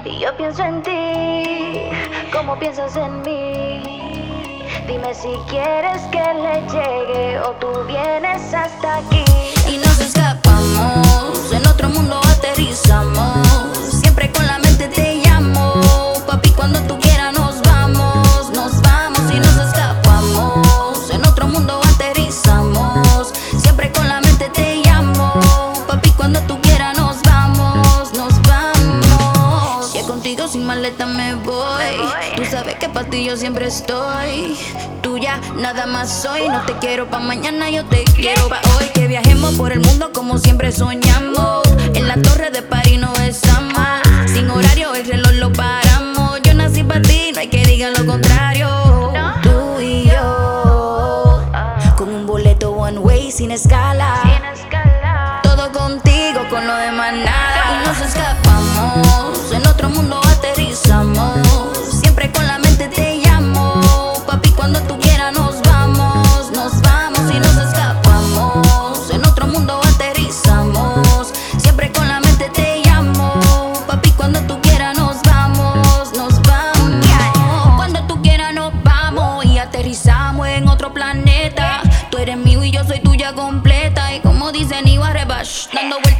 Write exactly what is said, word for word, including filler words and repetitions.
Y yo pienso en ti, como piensas en mí. Dime si quieres que le llegue o tú vienes hasta aquí. Y nos escapamos, en otro mundo aterrizamos. Siempre con la mente te llamo, papi, cuando tú quieras nos vamos. Nos vamos y nos escapamos, en otro mundo aterrizamos. Siempre con la mente te llamo, papi, cuando tú quieras nos vamos. Nos vamos. Que contigo sin maleta me voy. Tú sabes que para ti yo siempre estoy. Tuya, nada más soy. No te quiero pa' mañana, yo te quiero pa' hoy. Que viajemos por el mundo como siempre soñamos. En la torre de París no besamos. Sin horario el reloj lo paramos. Yo nací pa' ti, no hay que digan lo contrario. Tú y yo, con un boleto one way sin escala. Todo contigo, con lo demás nada. Y nos escapamos, en otro mundo aterrizamos. Siempre con la mente te llamo, papi, cuando tú quieras nos vamos. Nos vamos y nos escapamos, en otro mundo aterrizamos. Siempre con la mente te llamo, papi, cuando tú quieras nos vamos. Nos vamos, cuando tú quieras nos vamos. Y aterrizamos en otro planeta. Tú eres mío y yo soy tuya completa. Y como dicen Ibarre Bash, dando vueltas